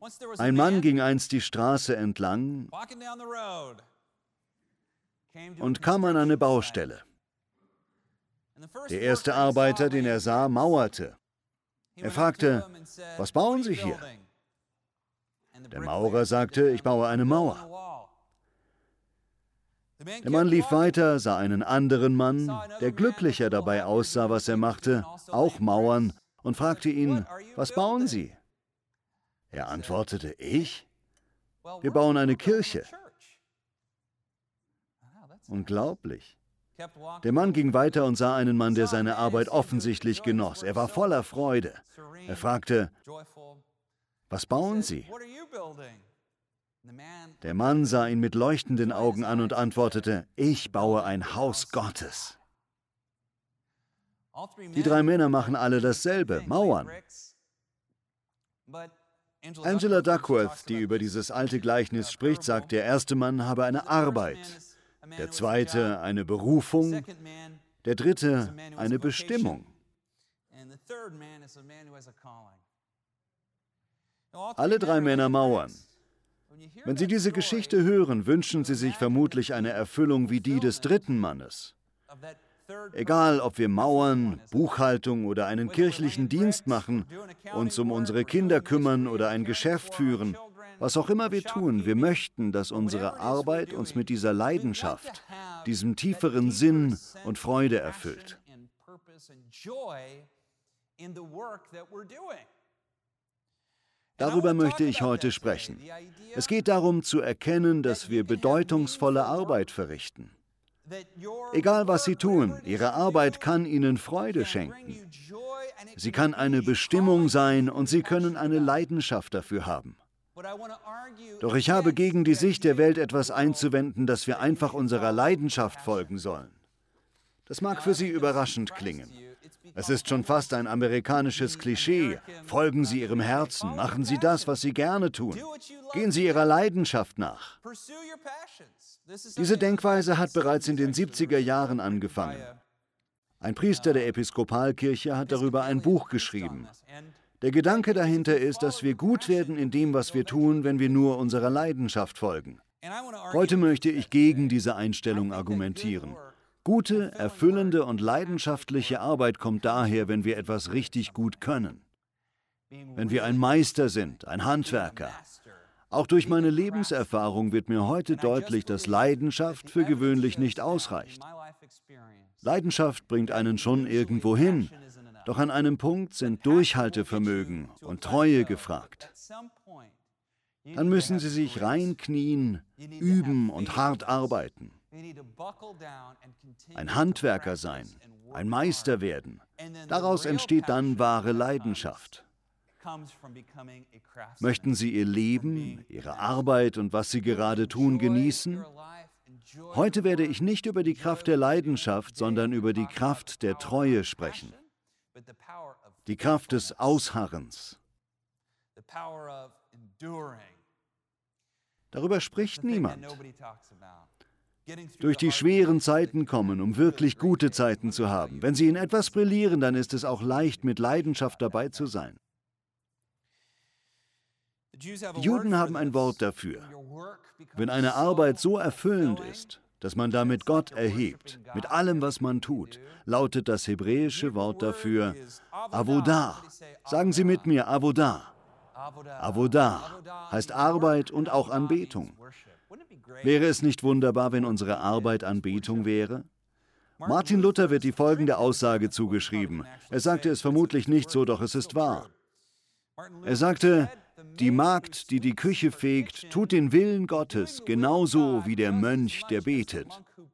Ein Mann ging einst die Straße entlang und kam an eine Baustelle. Der erste Arbeiter, den er sah, mauerte. Er fragte, was bauen Sie hier? Der Maurer sagte, ich baue eine Mauer. Der Mann lief weiter, sah einen anderen Mann, der glücklicher dabei aussah, was er machte, auch mauern, und fragte ihn, was bauen Sie? Er antwortete, ich? Wir bauen eine Kirche. Unglaublich. Der Mann ging weiter und sah einen Mann, der seine Arbeit offensichtlich genoss. Er war voller Freude. Er fragte, was bauen Sie? Der Mann sah ihn mit leuchtenden Augen an und antwortete, ich baue ein Haus Gottes. Die drei Männer machen alle dasselbe, mauern. Angela Duckworth, die über dieses alte Gleichnis spricht, sagt, der erste Mann habe eine Arbeit, der zweite eine Berufung, der dritte eine Bestimmung. Alle drei Männer mauern. Wenn Sie diese Geschichte hören, wünschen Sie sich vermutlich eine Erfüllung wie die des dritten Mannes. Egal, ob wir mauern, Buchhaltung oder einen kirchlichen Dienst machen, uns um unsere Kinder kümmern oder ein Geschäft führen, was auch immer wir tun, wir möchten, dass unsere Arbeit uns mit dieser Leidenschaft, diesem tieferen Sinn und Freude erfüllt. Darüber möchte ich heute sprechen. Es geht darum zu erkennen, dass wir bedeutungsvolle Arbeit verrichten. Egal was Sie tun, Ihre Arbeit kann Ihnen Freude schenken. Sie kann eine Bestimmung sein und Sie können eine Leidenschaft dafür haben. Doch ich habe gegen die Sicht der Welt etwas einzuwenden, dass wir einfach unserer Leidenschaft folgen sollen. Das mag für Sie überraschend klingen. Es ist schon fast ein amerikanisches Klischee. Folgen Sie Ihrem Herzen, machen Sie das, was Sie gerne tun. Gehen Sie Ihrer Leidenschaft nach. Diese Denkweise hat bereits in den 70er Jahren angefangen. Ein Priester der Episkopalkirche hat darüber ein Buch geschrieben. Der Gedanke dahinter ist, dass wir gut werden in dem, was wir tun, wenn wir nur unserer Leidenschaft folgen. Heute möchte ich gegen diese Einstellung argumentieren. Gute, erfüllende und leidenschaftliche Arbeit kommt daher, wenn wir etwas richtig gut können. Wenn wir ein Meister sind, ein Handwerker. Auch durch meine Lebenserfahrung wird mir heute deutlich, dass Leidenschaft für gewöhnlich nicht ausreicht. Leidenschaft bringt einen schon irgendwo hin, doch an einem Punkt sind Durchhaltevermögen und Treue gefragt. Dann müssen Sie sich reinknien, üben und hart arbeiten. Ein Handwerker sein, ein Meister werden. Daraus entsteht dann wahre Leidenschaft. Möchten Sie Ihr Leben, Ihre Arbeit und was Sie gerade tun genießen? Heute werde ich nicht über die Kraft der Leidenschaft, sondern über die Kraft der Treue sprechen. Die Kraft des Ausharrens. Darüber spricht niemand. Durch die schweren Zeiten kommen, um wirklich gute Zeiten zu haben. Wenn Sie in etwas brillieren, dann ist es auch leicht, mit Leidenschaft dabei zu sein. Die Juden haben ein Wort dafür. Wenn eine Arbeit so erfüllend ist, dass man damit Gott erhebt, mit allem, was man tut, lautet das hebräische Wort dafür Avodah. Sagen Sie mit mir, Avodah. Avodah heißt Arbeit und auch Anbetung. Wäre es nicht wunderbar, wenn unsere Arbeit Anbetung wäre? Martin Luther wird die folgende Aussage zugeschrieben. Er sagte es vermutlich nicht so, doch es ist wahr. Er sagte, die Magd, die die Küche fegt, tut den Willen Gottes, genauso wie der Mönch, der betet.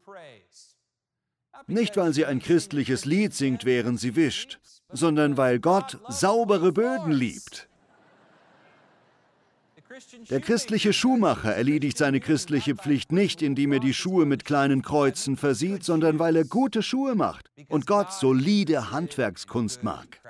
Nicht, weil sie ein christliches Lied singt, während sie wischt, sondern weil Gott saubere Böden liebt. Der christliche Schuhmacher erledigt seine christliche Pflicht nicht, indem er die Schuhe mit kleinen Kreuzen versieht, sondern weil er gute Schuhe macht und Gott solide Handwerkskunst mag.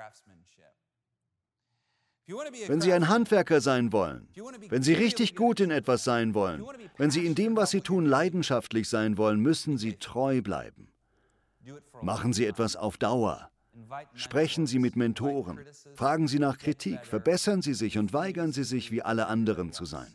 Wenn Sie ein Handwerker sein wollen, wenn Sie richtig gut in etwas sein wollen, wenn Sie in dem, was Sie tun, leidenschaftlich sein wollen, müssen Sie treu bleiben. Machen Sie etwas auf Dauer. Sprechen Sie mit Mentoren. Fragen Sie nach Kritik. Verbessern Sie sich und weigern Sie sich, wie alle anderen zu sein.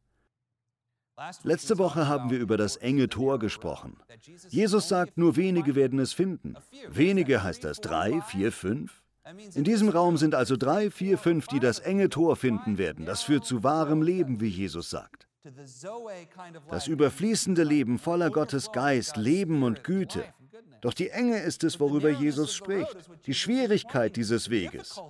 Letzte Woche haben wir über das enge Tor gesprochen. Jesus sagt, nur wenige werden es finden. Wenige heißt das 3, 4, 5. In diesem Raum sind also 3, 4, 5, die das enge Tor finden werden. Das führt zu wahrem Leben, wie Jesus sagt. Das überfließende Leben voller Gottes Geist, Leben und Güte. Doch die Enge ist es, worüber Jesus spricht. Die Schwierigkeit dieses Weges.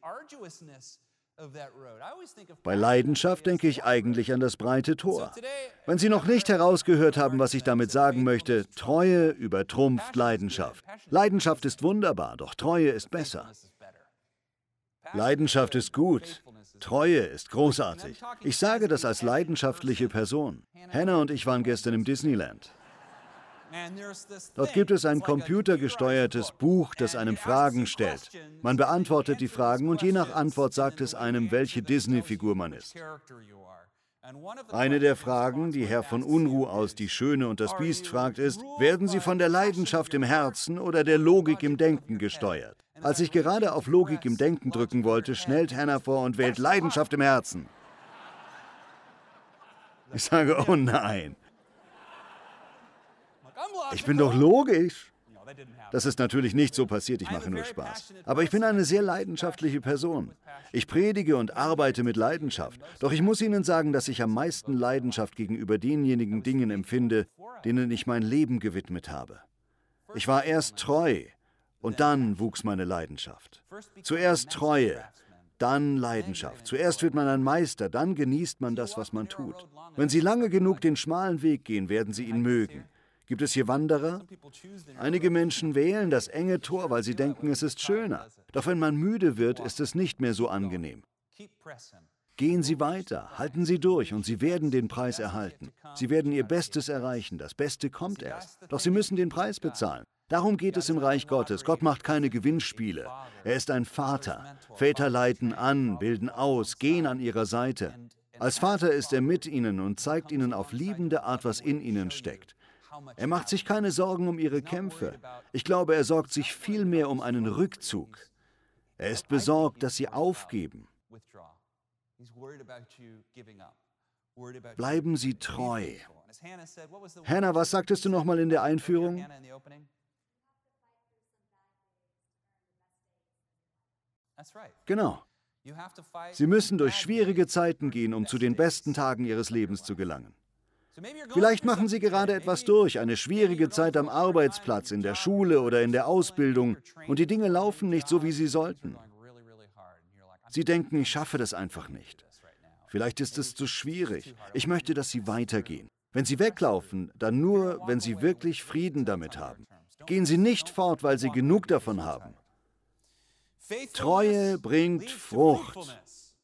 Bei Leidenschaft denke ich eigentlich an das breite Tor. Wenn Sie noch nicht herausgehört haben, was ich damit sagen möchte, Treue übertrumpft Leidenschaft. Leidenschaft ist wunderbar, doch Treue ist besser. Leidenschaft ist gut, Treue ist großartig. Ich sage das als leidenschaftliche Person. Hannah und ich waren gestern im Disneyland. Dort gibt es ein computergesteuertes Buch, das einem Fragen stellt. Man beantwortet die Fragen und je nach Antwort sagt es einem, welche Disney-Figur man ist. Eine der Fragen, die Herr von Unruh aus Die Schöne und das Biest fragt, ist, werden Sie von der Leidenschaft im Herzen oder der Logik im Denken gesteuert? Als ich gerade auf Logik im Denken drücken wollte, schnellt Hannah vor und wählt Leidenschaft im Herzen. Ich sage, oh nein. Ich bin doch logisch. Das ist natürlich nicht so passiert, ich mache nur Spaß. Aber ich bin eine sehr leidenschaftliche Person. Ich predige und arbeite mit Leidenschaft. Doch ich muss Ihnen sagen, dass ich am meisten Leidenschaft gegenüber denjenigen Dingen empfinde, denen ich mein Leben gewidmet habe. Ich war erst treu und dann wuchs meine Leidenschaft. Zuerst Treue, dann Leidenschaft. Zuerst wird man ein Meister, dann genießt man das, was man tut. Wenn Sie lange genug den schmalen Weg gehen, werden Sie ihn mögen. Gibt es hier Wanderer? Einige Menschen wählen das enge Tor, weil sie denken, es ist schöner. Doch wenn man müde wird, ist es nicht mehr so angenehm. Gehen Sie weiter, halten Sie durch und Sie werden den Preis erhalten. Sie werden Ihr Bestes erreichen, das Beste kommt erst. Doch Sie müssen den Preis bezahlen. Darum geht es im Reich Gottes. Gott macht keine Gewinnspiele. Er ist ein Vater. Väter leiten an, bilden aus, gehen an ihrer Seite. Als Vater ist er mit ihnen und zeigt ihnen auf liebende Art, was in ihnen steckt. Er macht sich keine Sorgen um ihre Kämpfe. Ich glaube, er sorgt sich vielmehr um einen Rückzug. Er ist besorgt, dass sie aufgeben. Bleiben Sie treu. Hannah, was sagtest du nochmal in der Einführung? Genau. Sie müssen durch schwierige Zeiten gehen, um zu den besten Tagen Ihres Lebens zu gelangen. Vielleicht machen Sie gerade etwas durch, eine schwierige Zeit am Arbeitsplatz, in der Schule oder in der Ausbildung und die Dinge laufen nicht so, wie sie sollten. Sie denken, ich schaffe das einfach nicht. Vielleicht ist es zu schwierig. Ich möchte, dass Sie weitergehen. Wenn Sie weglaufen, dann nur, wenn Sie wirklich Frieden damit haben. Gehen Sie nicht fort, weil Sie genug davon haben. Treue bringt Frucht.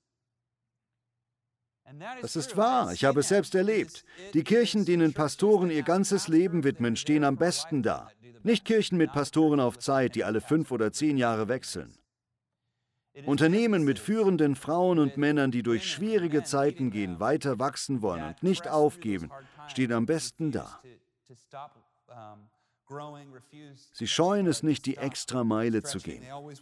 Das ist wahr, ich habe es selbst erlebt. Die Kirchen, denen Pastoren ihr ganzes Leben widmen, stehen am besten da. Nicht Kirchen mit Pastoren auf Zeit, die alle 5 oder 10 Jahre wechseln. Unternehmen mit führenden Frauen und Männern, die durch schwierige Zeiten gehen, weiter wachsen wollen und nicht aufgeben, stehen am besten da. Sie scheuen es nicht, die Extrameile zu gehen.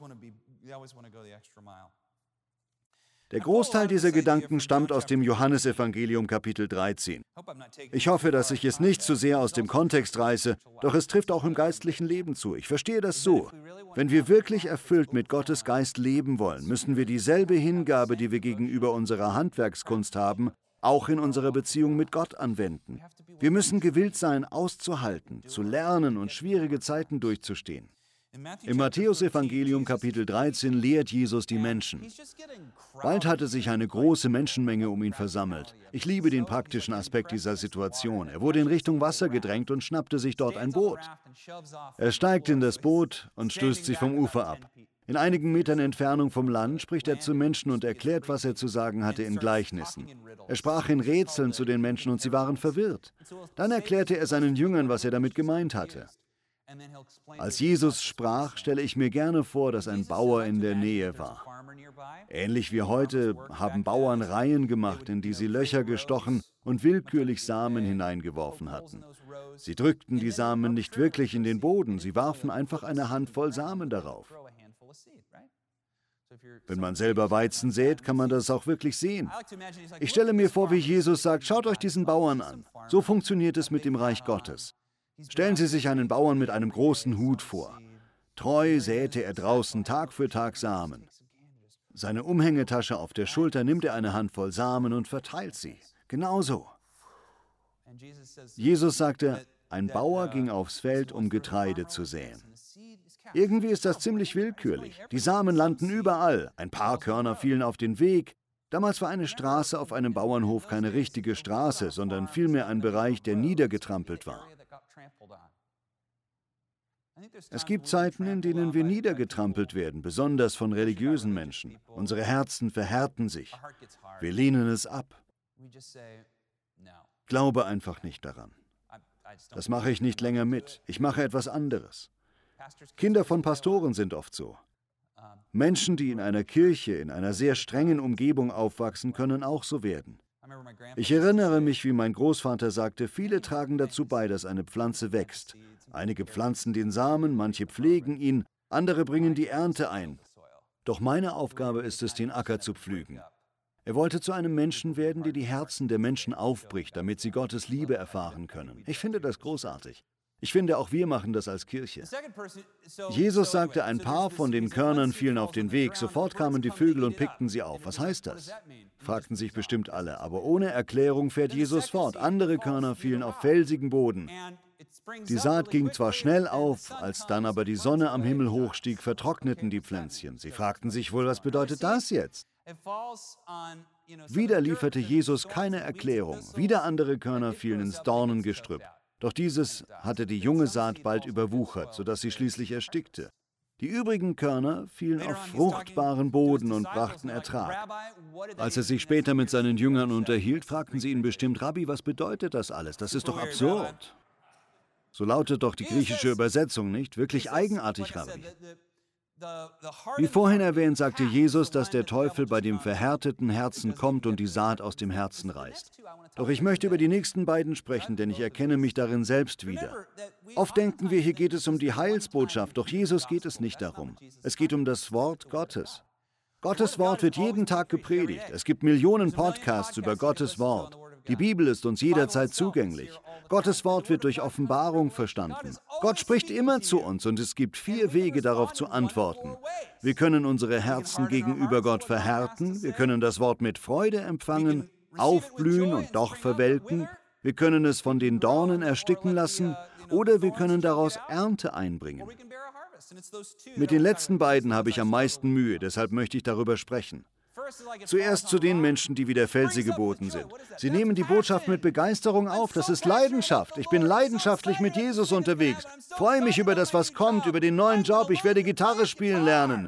Der Großteil dieser Gedanken stammt aus dem Johannesevangelium Kapitel 13. Ich hoffe, dass ich es nicht zu sehr aus dem Kontext reiße, doch es trifft auch im geistlichen Leben zu. Ich verstehe das so. Wenn wir wirklich erfüllt mit Gottes Geist leben wollen, müssen wir dieselbe Hingabe, die wir gegenüber unserer Handwerkskunst haben, auch in unserer Beziehung mit Gott anwenden. Wir müssen gewillt sein, auszuhalten, zu lernen und schwierige Zeiten durchzustehen. Im Matthäusevangelium Kapitel 13 lehrt Jesus die Menschen. Bald hatte sich eine große Menschenmenge um ihn versammelt. Ich liebe den praktischen Aspekt dieser Situation. Er wurde in Richtung Wasser gedrängt und schnappte sich dort ein Boot. Er steigt in das Boot und stößt sich vom Ufer ab. In einigen Metern Entfernung vom Land spricht er zu Menschen und erklärt, was er zu sagen hatte in Gleichnissen. Er sprach in Rätseln zu den Menschen und sie waren verwirrt. Dann erklärte er seinen Jüngern, was er damit gemeint hatte. Als Jesus sprach, stelle ich mir gerne vor, dass ein Bauer in der Nähe war. Ähnlich wie heute haben Bauern Reihen gemacht, in die sie Löcher gestochen und willkürlich Samen hineingeworfen hatten. Sie drückten die Samen nicht wirklich in den Boden, sie warfen einfach eine Handvoll Samen darauf. Wenn man selber Weizen sät, kann man das auch wirklich sehen. Ich stelle mir vor, wie Jesus sagt, schaut euch diesen Bauern an. So funktioniert es mit dem Reich Gottes. Stellen Sie sich einen Bauern mit einem großen Hut vor. Treu säte er draußen Tag für Tag Samen. Seine Umhängetasche auf der Schulter nimmt er eine Handvoll Samen und verteilt sie. Genauso. Jesus sagte, ein Bauer ging aufs Feld, um Getreide zu säen. Irgendwie ist das ziemlich willkürlich. Die Samen landen überall. Ein paar Körner fielen auf den Weg. Damals war eine Straße auf einem Bauernhof keine richtige Straße, sondern vielmehr ein Bereich, der niedergetrampelt war. Es gibt Zeiten, in denen wir niedergetrampelt werden, besonders von religiösen Menschen. Unsere Herzen verhärten sich. Wir lehnen es ab. Glaube einfach nicht daran. Das mache ich nicht länger mit. Ich mache etwas anderes. Kinder von Pastoren sind oft so. Menschen, die in einer Kirche, in einer sehr strengen Umgebung aufwachsen, können auch so werden. Ich erinnere mich, wie mein Großvater sagte, viele tragen dazu bei, dass eine Pflanze wächst. Einige pflanzen den Samen, manche pflegen ihn, andere bringen die Ernte ein. Doch meine Aufgabe ist es, den Acker zu pflügen. Er wollte zu einem Menschen werden, der die Herzen der Menschen aufbricht, damit sie Gottes Liebe erfahren können. Ich finde das großartig. Ich finde, auch wir machen das als Kirche. Jesus sagte, ein paar von den Körnern fielen auf den Weg. Sofort kamen die Vögel und pickten sie auf. Was heißt das? Fragten sich bestimmt alle. Aber ohne Erklärung fährt Jesus fort. Andere Körner fielen auf felsigen Boden. Die Saat ging zwar schnell auf, als dann aber die Sonne am Himmel hochstieg, vertrockneten die Pflänzchen. Sie fragten sich wohl, was bedeutet das jetzt? Wieder lieferte Jesus keine Erklärung. Wieder andere Körner fielen ins Dornengestrüpp. Doch dieses hatte die junge Saat bald überwuchert, sodass sie schließlich erstickte. Die übrigen Körner fielen auf fruchtbaren Boden und brachten Ertrag. Als er sich später mit seinen Jüngern unterhielt, fragten sie ihn bestimmt, Rabbi, was bedeutet das alles? Das ist doch absurd. So lautet doch die griechische Übersetzung, nicht? Wirklich eigenartig, Rabbi. Wie vorhin erwähnt, sagte Jesus, dass der Teufel bei dem verhärteten Herzen kommt und die Saat aus dem Herzen reißt. Doch ich möchte über die nächsten beiden sprechen, denn ich erkenne mich darin selbst wieder. Oft denken wir, hier geht es um die Heilsbotschaft, doch Jesus geht es nicht darum. Es geht um das Wort Gottes. Gottes Wort wird jeden Tag gepredigt. Es gibt Millionen Podcasts über Gottes Wort. Die Bibel ist uns jederzeit zugänglich. Gottes Wort wird durch Offenbarung verstanden. Gott spricht immer zu uns und es gibt 4 Wege, darauf zu antworten. Wir können unsere Herzen gegenüber Gott verhärten, wir können das Wort mit Freude empfangen, aufblühen und doch verwelken, wir können es von den Dornen ersticken lassen oder wir können daraus Ernte einbringen. Mit den letzten beiden habe ich am meisten Mühe, deshalb möchte ich darüber sprechen. Zuerst zu den Menschen, die wie der felsige Boden sind. Sie nehmen die Botschaft mit Begeisterung auf. Das ist Leidenschaft. Ich bin leidenschaftlich mit Jesus unterwegs. Freue mich über das, was kommt, über den neuen Job. Ich werde Gitarre spielen lernen.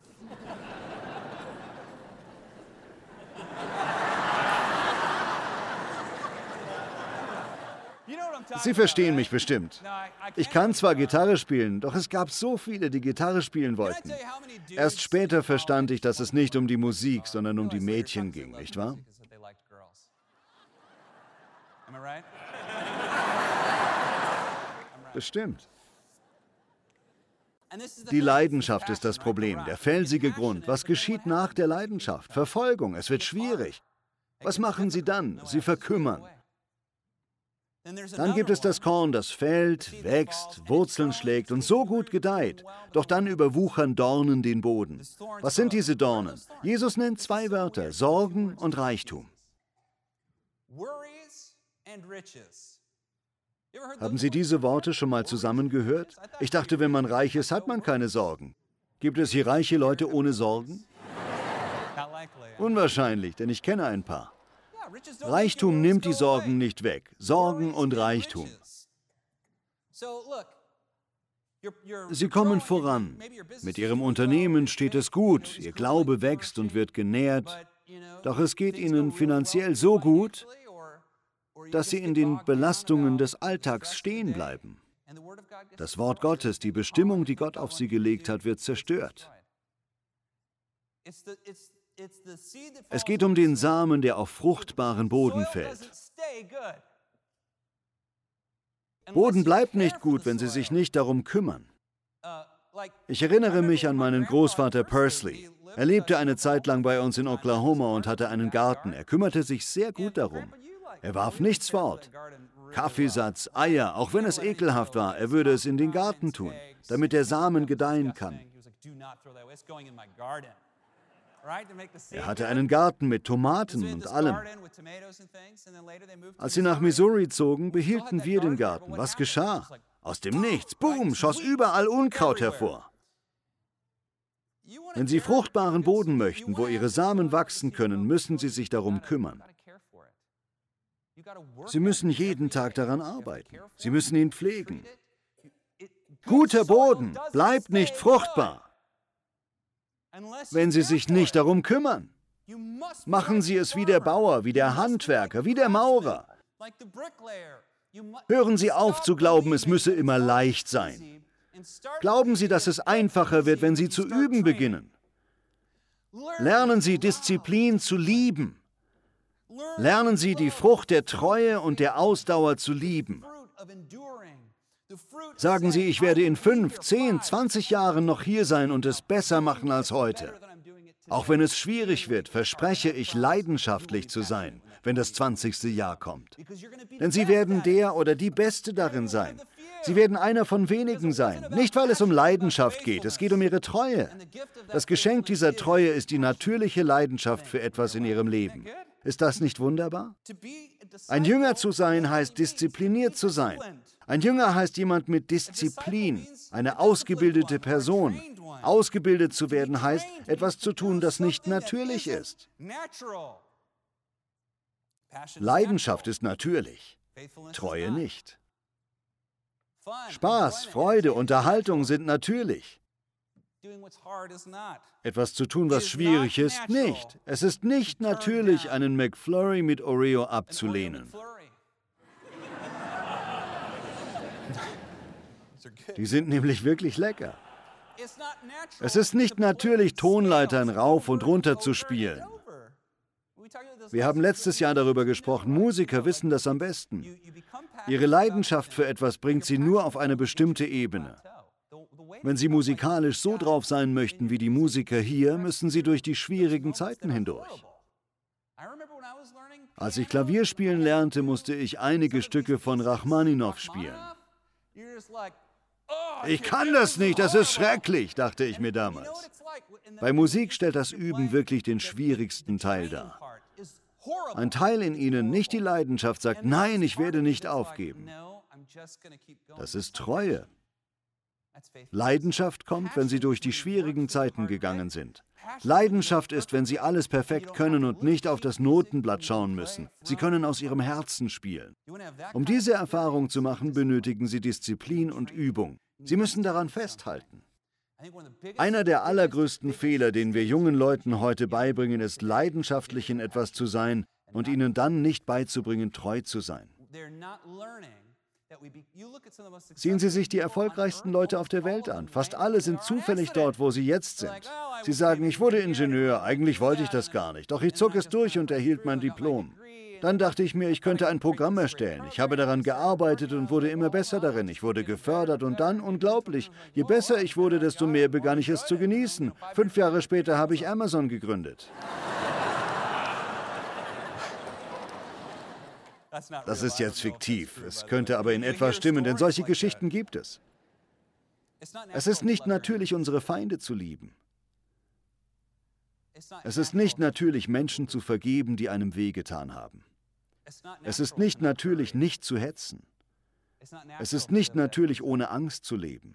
Sie verstehen mich bestimmt. Ich kann zwar Gitarre spielen, doch es gab so viele, die Gitarre spielen wollten. Erst später verstand ich, dass es nicht um die Musik, sondern um die Mädchen ging, nicht wahr? Bestimmt. Die Leidenschaft ist das Problem, der felsige Grund. Was geschieht nach der Leidenschaft? Verfolgung, es wird schwierig. Was machen Sie dann? Sie verkümmern. Dann gibt es das Korn, das fällt, wächst, Wurzeln schlägt und so gut gedeiht. Doch dann überwuchern Dornen den Boden. Was sind diese Dornen? Jesus nennt 2 Wörter, Sorgen und Reichtum. Haben Sie diese Worte schon mal zusammen gehört? Ich dachte, wenn man reich ist, hat man keine Sorgen. Gibt es hier reiche Leute ohne Sorgen? Unwahrscheinlich, denn ich kenne ein paar. Reichtum nimmt die Sorgen nicht weg. Sorgen und Reichtum. Sie kommen voran. Mit Ihrem Unternehmen steht es gut. Ihr Glaube wächst und wird genährt. Doch es geht Ihnen finanziell so gut, dass Sie in den Belastungen des Alltags stehen bleiben. Das Wort Gottes, die Bestimmung, die Gott auf Sie gelegt hat, wird zerstört. Es geht um den Samen, der auf fruchtbaren Boden fällt. Boden bleibt nicht gut, wenn Sie sich nicht darum kümmern. Ich erinnere mich an meinen Großvater Pursley. Er lebte eine Zeit lang bei uns in Oklahoma und hatte einen Garten. Er kümmerte sich sehr gut darum. Er warf nichts fort. Kaffeesatz, Eier, auch wenn es ekelhaft war, er würde es in den Garten tun, damit der Samen gedeihen kann. Er hatte einen Garten mit Tomaten und allem. Als sie nach Missouri zogen, behielten wir den Garten. Was geschah? Aus dem Nichts, boom, schoss überall Unkraut hervor. Wenn Sie fruchtbaren Boden möchten, wo Ihre Samen wachsen können, müssen Sie sich darum kümmern. Sie müssen jeden Tag daran arbeiten. Sie müssen ihn pflegen. Guter Boden bleibt nicht fruchtbar, wenn Sie sich nicht darum kümmern. Machen Sie es wie der Bauer, wie der Handwerker, wie der Maurer. Hören Sie auf zu glauben, es müsse immer leicht sein. Glauben Sie, dass es einfacher wird, wenn Sie zu üben beginnen. Lernen Sie Disziplin zu lieben. Lernen Sie die Frucht der Treue und der Ausdauer zu lieben. Sagen Sie, ich werde in 5, 10, 20 Jahren noch hier sein und es besser machen als heute. Auch wenn es schwierig wird, verspreche ich, leidenschaftlich zu sein, wenn das 20. Jahr kommt. Denn Sie werden der oder die Beste darin sein. Sie werden einer von wenigen sein. Nicht, weil es um Leidenschaft geht, es geht um Ihre Treue. Das Geschenk dieser Treue ist die natürliche Leidenschaft für etwas in Ihrem Leben. Ist das nicht wunderbar? Ein Jünger zu sein, heißt diszipliniert zu sein. Ein Jünger heißt jemand mit Disziplin, eine ausgebildete Person. Ausgebildet zu werden heißt, etwas zu tun, das nicht natürlich ist. Leidenschaft ist natürlich, Treue nicht. Spaß, Freude, Unterhaltung sind natürlich. Etwas zu tun, was schwierig ist, nicht. Es ist nicht natürlich, einen McFlurry mit Oreo abzulehnen. Die sind nämlich wirklich lecker. Es ist nicht natürlich, Tonleitern rauf und runter zu spielen. Wir haben letztes Jahr darüber gesprochen, Musiker wissen das am besten. Ihre Leidenschaft für etwas bringt sie nur auf eine bestimmte Ebene. Wenn Sie musikalisch so drauf sein möchten wie die Musiker hier, müssen Sie durch die schwierigen Zeiten hindurch. Als ich Klavier spielen lernte, musste ich einige Stücke von Rachmaninow spielen. Ich kann das nicht, das ist schrecklich, dachte ich mir damals. Bei Musik stellt das Üben wirklich den schwierigsten Teil dar. Ein Teil in Ihnen, nicht die Leidenschaft, sagt, nein, ich werde nicht aufgeben. Das ist Treue. Leidenschaft kommt, wenn Sie durch die schwierigen Zeiten gegangen sind. Leidenschaft ist, wenn Sie alles perfekt können und nicht auf das Notenblatt schauen müssen. Sie können aus Ihrem Herzen spielen. Um diese Erfahrung zu machen, benötigen Sie Disziplin und Übung. Sie müssen daran festhalten. Einer der allergrößten Fehler, den wir jungen Leuten heute beibringen, ist, leidenschaftlich in etwas zu sein und ihnen dann nicht beizubringen, treu zu sein. Sehen Sie sich die erfolgreichsten Leute auf der Welt an. Fast alle sind zufällig dort, wo sie jetzt sind. Sie sagen, ich wurde Ingenieur, eigentlich wollte ich das gar nicht, doch ich zog es durch und erhielt mein Diplom. Dann dachte ich mir, ich könnte ein Programm erstellen. Ich habe daran gearbeitet und wurde immer besser darin. Ich wurde gefördert und dann, unglaublich, je besser ich wurde, desto mehr begann ich es zu genießen. 5 Jahre später habe ich Amazon gegründet. Das ist jetzt fiktiv. Es könnte aber in etwa stimmen, denn solche Geschichten gibt es. Es ist nicht natürlich, unsere Feinde zu lieben. Es ist nicht natürlich, Menschen zu vergeben, die einem wehgetan haben. Es ist nicht natürlich, nicht zu hetzen. Es ist nicht natürlich, ohne Angst zu leben.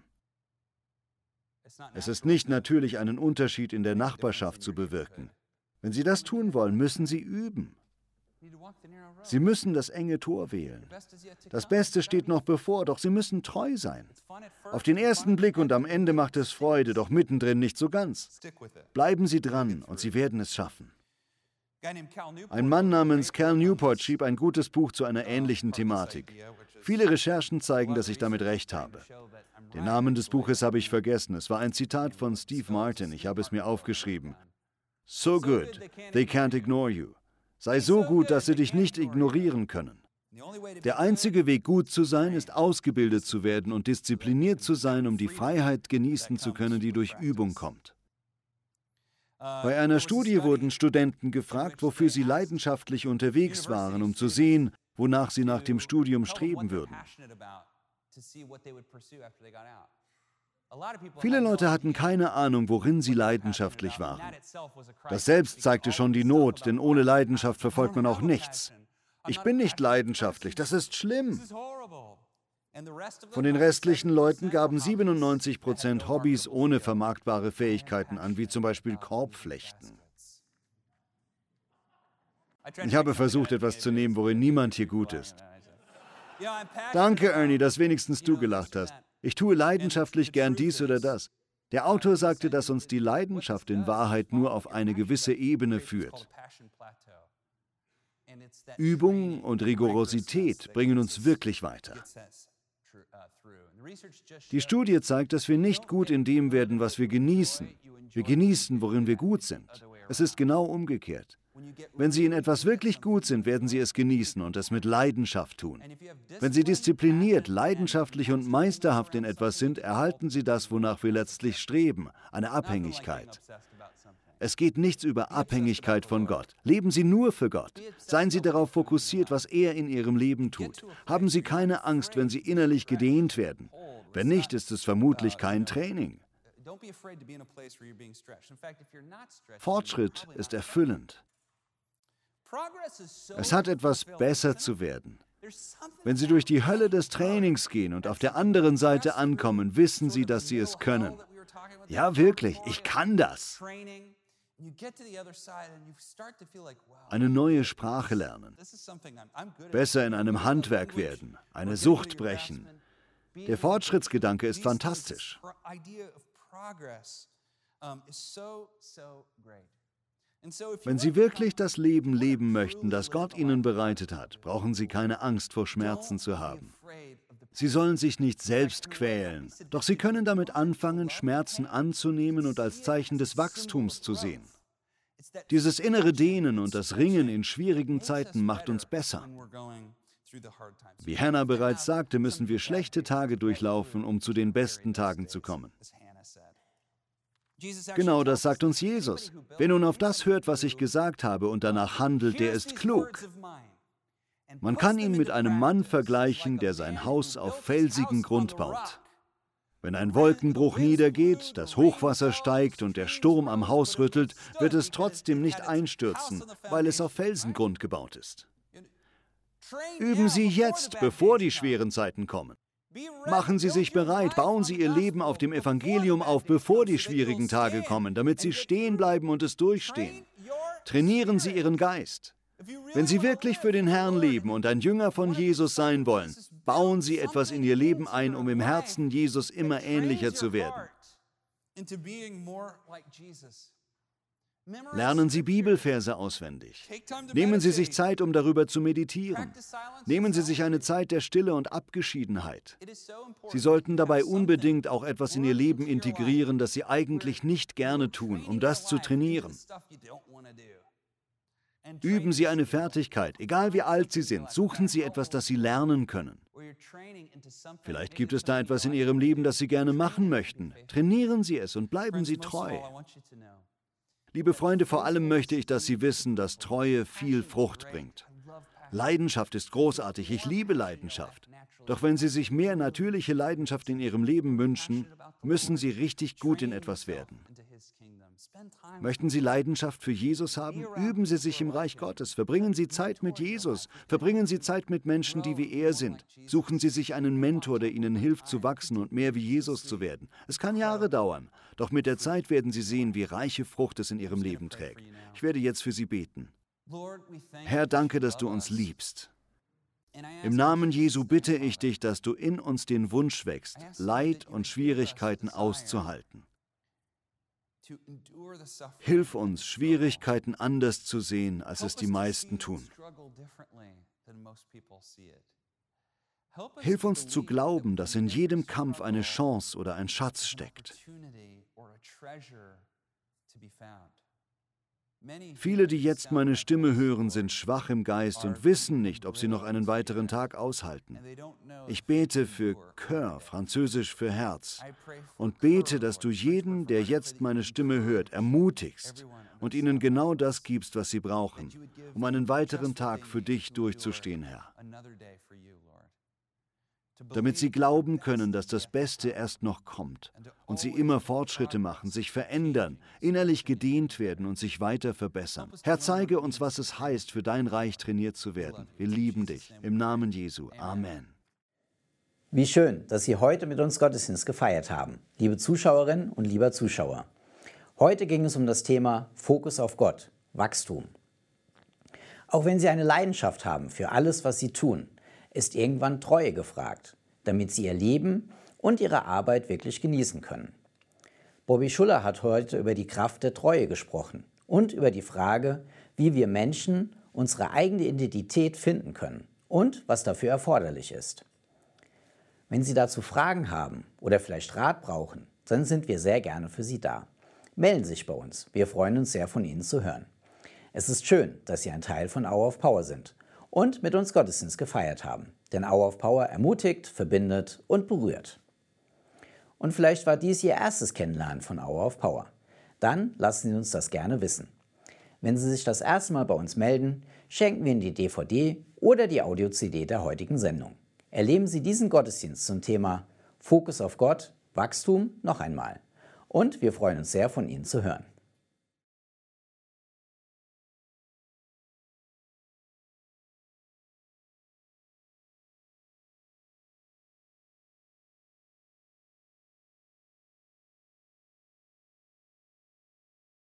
Es ist nicht natürlich, einen Unterschied in der Nachbarschaft zu bewirken. Wenn Sie das tun wollen, müssen Sie üben. Sie müssen das enge Tor wählen. Das Beste steht noch bevor, doch Sie müssen treu sein. Auf den ersten Blick und am Ende macht es Freude, doch mittendrin nicht so ganz. Bleiben Sie dran und Sie werden es schaffen. Ein Mann namens Cal Newport schrieb ein gutes Buch zu einer ähnlichen Thematik. Viele Recherchen zeigen, dass ich damit recht habe. Den Namen des Buches habe ich vergessen. Es war ein Zitat von Steve Martin. Ich habe es mir aufgeschrieben. So good, they can't ignore you. Sei so gut, dass sie dich nicht ignorieren können. Der einzige Weg, gut zu sein, ist ausgebildet zu werden und diszipliniert zu sein, um die Freiheit genießen zu können, die durch Übung kommt. Bei einer Studie wurden Studenten gefragt, wofür sie leidenschaftlich unterwegs waren, um zu sehen, wonach sie nach dem Studium streben würden. Viele Leute hatten keine Ahnung, worin sie leidenschaftlich waren. Das selbst zeigte schon die Not, denn ohne Leidenschaft verfolgt man auch nichts. Ich bin nicht leidenschaftlich, das ist schlimm. Von den restlichen Leuten gaben 97% Hobbys ohne vermarktbare Fähigkeiten an, wie zum Beispiel Korbflechten. Ich habe versucht, etwas zu nehmen, worin niemand hier gut ist. Danke, Ernie, dass wenigstens du gelacht hast. Ich tue leidenschaftlich gern dies oder das. Der Autor sagte, dass uns die Leidenschaft in Wahrheit nur auf eine gewisse Ebene führt. Übung und Rigorosität bringen uns wirklich weiter. Die Studie zeigt, dass wir nicht gut in dem werden, was wir genießen. Wir genießen, worin wir gut sind. Es ist genau umgekehrt. Wenn Sie in etwas wirklich gut sind, werden Sie es genießen und es mit Leidenschaft tun. Wenn Sie diszipliniert, leidenschaftlich und meisterhaft in etwas sind, erhalten Sie das, wonach wir letztlich streben, eine Abhängigkeit. Es geht nichts über Abhängigkeit von Gott. Leben Sie nur für Gott. Seien Sie darauf fokussiert, was er in Ihrem Leben tut. Haben Sie keine Angst, wenn Sie innerlich gedehnt werden. Wenn nicht, ist es vermutlich kein Training. Fortschritt ist erfüllend. Es hat etwas, besser zu werden. Wenn Sie durch die Hölle des Trainings gehen und auf der anderen Seite ankommen, wissen Sie, dass Sie es können. Ja, wirklich, ich kann das. Eine neue Sprache lernen. Besser in einem Handwerk werden. Eine Sucht brechen. Der Fortschrittsgedanke ist fantastisch. Wenn Sie wirklich das Leben leben möchten, das Gott Ihnen bereitet hat, brauchen Sie keine Angst vor Schmerzen zu haben. Sie sollen sich nicht selbst quälen, doch Sie können damit anfangen, Schmerzen anzunehmen und als Zeichen des Wachstums zu sehen. Dieses innere Dehnen und das Ringen in schwierigen Zeiten macht uns besser. Wie Hannah bereits sagte, müssen wir schlechte Tage durchlaufen, um zu den besten Tagen zu kommen. Genau das sagt uns Jesus. Wer nun auf das hört, was ich gesagt habe, und danach handelt, der ist klug. Man kann ihn mit einem Mann vergleichen, der sein Haus auf felsigen Grund baut. Wenn ein Wolkenbruch niedergeht, das Hochwasser steigt und der Sturm am Haus rüttelt, wird es trotzdem nicht einstürzen, weil es auf Felsengrund gebaut ist. Üben Sie jetzt, bevor die schweren Zeiten kommen. Machen Sie sich bereit, bauen Sie Ihr Leben auf dem Evangelium auf, bevor die schwierigen Tage kommen, damit Sie stehen bleiben und es durchstehen. Trainieren Sie Ihren Geist. Wenn Sie wirklich für den Herrn leben und ein Jünger von Jesus sein wollen, bauen Sie etwas in Ihr Leben ein, um im Herzen Jesus immer ähnlicher zu werden. Lernen Sie Bibelverse auswendig. Nehmen Sie sich Zeit, um darüber zu meditieren. Nehmen Sie sich eine Zeit der Stille und Abgeschiedenheit. Sie sollten dabei unbedingt auch etwas in Ihr Leben integrieren, das Sie eigentlich nicht gerne tun, um das zu trainieren. Üben Sie eine Fertigkeit, egal wie alt Sie sind. Suchen Sie etwas, das Sie lernen können. Vielleicht gibt es da etwas in Ihrem Leben, das Sie gerne machen möchten. Trainieren Sie es und bleiben Sie treu. Liebe Freunde, vor allem möchte ich, dass Sie wissen, dass Treue viel Frucht bringt. Leidenschaft ist großartig, ich liebe Leidenschaft. Doch wenn Sie sich mehr natürliche Leidenschaft in Ihrem Leben wünschen, müssen Sie richtig gut in etwas werden. Möchten Sie Leidenschaft für Jesus haben? Üben Sie sich im Reich Gottes. Verbringen Sie Zeit mit Jesus. Verbringen Sie Zeit mit Menschen, die wie er sind. Suchen Sie sich einen Mentor, der Ihnen hilft zu wachsen und mehr wie Jesus zu werden. Es kann Jahre dauern, doch mit der Zeit werden Sie sehen, wie reiche Frucht es in Ihrem Leben trägt. Ich werde jetzt für Sie beten. Herr, danke, dass du uns liebst. Im Namen Jesu bitte ich dich, dass du in uns den Wunsch wächst, Leid und Schwierigkeiten auszuhalten. Hilf uns, Schwierigkeiten anders zu sehen, als es die meisten tun. Hilf uns zu glauben, dass in jedem Kampf eine Chance oder ein Schatz steckt. Viele, die jetzt meine Stimme hören, sind schwach im Geist und wissen nicht, ob sie noch einen weiteren Tag aushalten. Ich bete für Cœur, französisch für Herz, und bete, dass du jeden, der jetzt meine Stimme hört, ermutigst und ihnen genau das gibst, was sie brauchen, um einen weiteren Tag für dich durchzustehen, Herr. Damit sie glauben können, dass das Beste erst noch kommt und sie immer Fortschritte machen, sich verändern, innerlich gedehnt werden und sich weiter verbessern. Herr, zeige uns, was es heißt, für dein Reich trainiert zu werden. Wir lieben dich. Im Namen Jesu. Amen. Wie schön, dass Sie heute mit uns Gottesdienst gefeiert haben, liebe Zuschauerinnen und lieber Zuschauer. Heute ging es um das Thema Fokus auf Gott, Wachstum. Auch wenn Sie eine Leidenschaft haben für alles, was Sie tun, ist irgendwann Treue gefragt, damit Sie Ihr Leben und Ihre Arbeit wirklich genießen können. Bobby Schuller hat heute über die Kraft der Treue gesprochen und über die Frage, wie wir Menschen unsere eigene Identität finden können und was dafür erforderlich ist. Wenn Sie dazu Fragen haben oder vielleicht Rat brauchen, dann sind wir sehr gerne für Sie da. Melden Sie sich bei uns. Wir freuen uns sehr, von Ihnen zu hören. Es ist schön, dass Sie ein Teil von Hour of Power sind und mit uns Gottesdienst gefeiert haben. Denn Hour of Power ermutigt, verbindet und berührt. Und vielleicht war dies Ihr erstes Kennenlernen von Hour of Power. Dann lassen Sie uns das gerne wissen. Wenn Sie sich das erste Mal bei uns melden, schenken wir Ihnen die DVD oder die Audio-CD der heutigen Sendung. Erleben Sie diesen Gottesdienst zum Thema Fokus auf Gott, Wachstum noch einmal. Und wir freuen uns sehr, von Ihnen zu hören.